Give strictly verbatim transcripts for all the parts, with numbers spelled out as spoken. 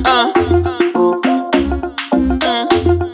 uh. Mm.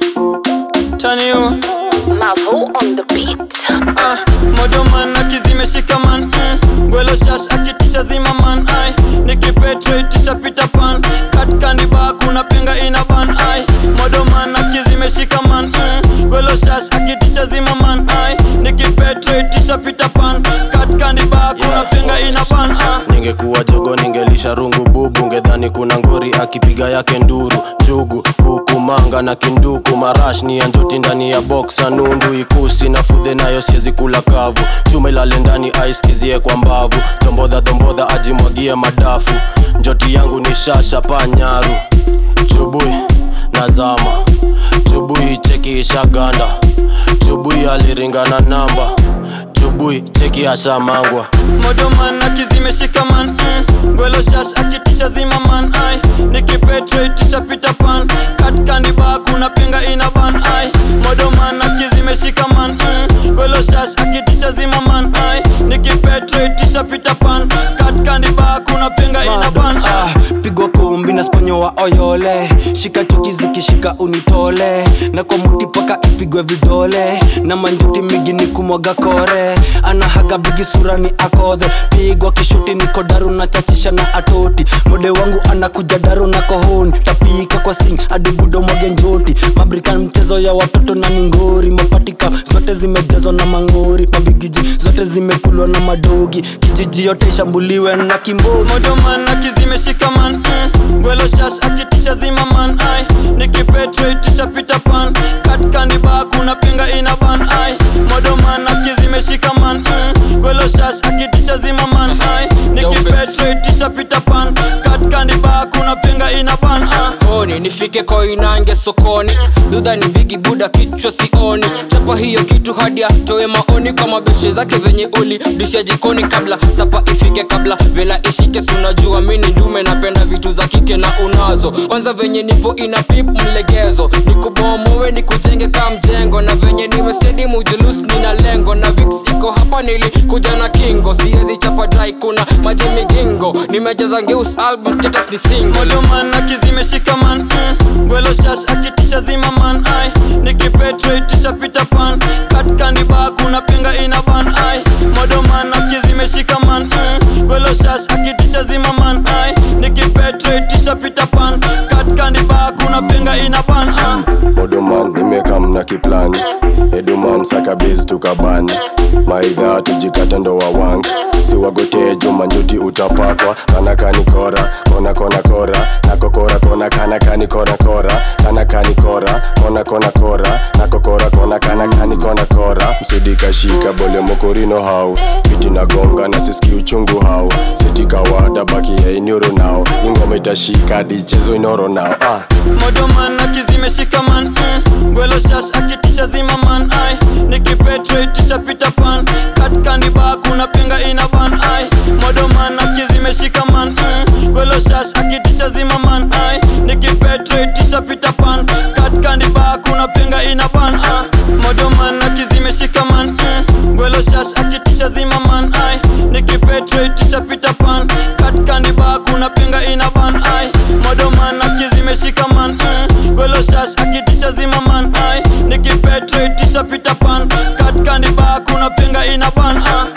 Turn you Mavo on the beat. uh. Modo man akizime shika man mm. Gwelo shash akitisha zima man ay. Nikipetre tisha pita pan. Kat candy bar kuna penga ina ban ay. Modo man akizime shika man mm. Gwelo shash akitisha zima man ay. Nikipetre tisha pita pan. Kat candy bar kuna penga ina ban ay. Ningekuwa jogo ningelisha rungu bubu, ngedhani kuna ngori akipiga yake nduru. Jugu, kuku, manga na kinduku, marash ni anjoti ndani ya boxa nundu. Ikusi na fude nayo siezi kula kavu, chuma ilale ndani ice kizie kwa mbavu. Tombodha tombodha ajimwagie madafu, njoti yangu ni shasha panyaru. Chubui nazama, chubui cheki ishaganda, chubui aliringana namba, chubui cheki asha mangwa. Modo man akizime shika man mm. Gwelo shash akitisha zima man ay. Nikipetre tisha pita pan. Kat candy bar kuna penga ina ban ay. Modo man akizime shika man mm. Gwelo shash akitisha zima man ay. Nikipetre tisha pita pan. Kat candy bar kuna penga ina ban ay. Pigwa kumbi na sponyo wa oyole, shika chuki zikishika unitole, na kwa muti paka ipigwe vidole, na manjuti migi ni kumwaga kore. Anahaga bigi sura ni akodhe, pigwa kishuti niko daru na chachisha na atoti. Mode wangu anakuja daru na kohoni, tapika kwa sing adi budo mwage njoti. Mabrika mchezo ya watoto na ningori, mapatika zote zimejazwa na mangori. Mabigiji zote zimekulwa na madogi, kijiji yote ishambuliwe na kimbogi. Modo man akizime shika man mm. Gwelo shash akitisha zima man ay. Nikipetre tisha pita pan. Kat candy bar kuna penga ina ban ay. Modo man akizime shika man mm. Gwelo shash akitisha zima man ay. Nikipetre tisha pita pan. Kat candy bar kuna penga ina ban ay. Koni nifike koinange sokoni, dudha ni bigi buda kichwa sioni. Chapa hiyo kitu hadi atoe maoni, kwa mabeshe zake venye uli disha jikoni. Kabla sapa ifike kabla vela ishike, sunajua mini ndume napenda vitu za kike na unazo. Kwanza venye nipo ina pip mlegezo, nikubomowe nikujenge kama mjengo. Na venye niwe steady mujulus nina lengo, na vix iko hapa nilikuja na kingo. Siezi chapa dry kuna maji migingo, nimejaza ngeus album status ni single. Modo man akizime shika man mm. Gwelo shash akitisha zima man ay. Nikipetre tisha pita pan. Kat candy bar kuna penga ina ban ay. Modo man akizime shika man mm. Gwelo shash akitisha zima man ay. Nikipetre tisha pita pan. Kat candy bar kuna penga ina ban ay. Modo man nimekam na kiplani, Eduman saka base tukabani. Maidha tujikata ndo wawang, si wagote juma njuti utapakwa. Kana kani kora, kona kona kora, nako kora kona kana kani kora kora. Kana kani kora, kona kona kora, nako kora kona kana kani kona kora. Msudika shika bole mokorino hau, piti na gonga na siski uchungu hau. Sitika wada baki ya inyuro nao, ingome itashika dichezo inoro nao ah. Modo man akizime shika man mm. Gwelo shash akitisha zima man ay. Nikipetre tisha pita pan. Kat candy bar kuna penga ina ban ay. Modo man akizime shika man mm. Gwelo shash akitisha zima man ay. Nikipetre tisha pita pan. Kat candy bar kuna penga ina ban ay. Modo man akizime shika man mm. Gwelo shash akitisha zima man ay. Nikipetre tisha pita pan. Kat candy bar kuna penga ina ban ay. Modo man akizime shika man mm. Gwelo shash akitisha zima man ay. Nikipetre tisha pita pan. Kat candy bar kuna penga ina ban ay.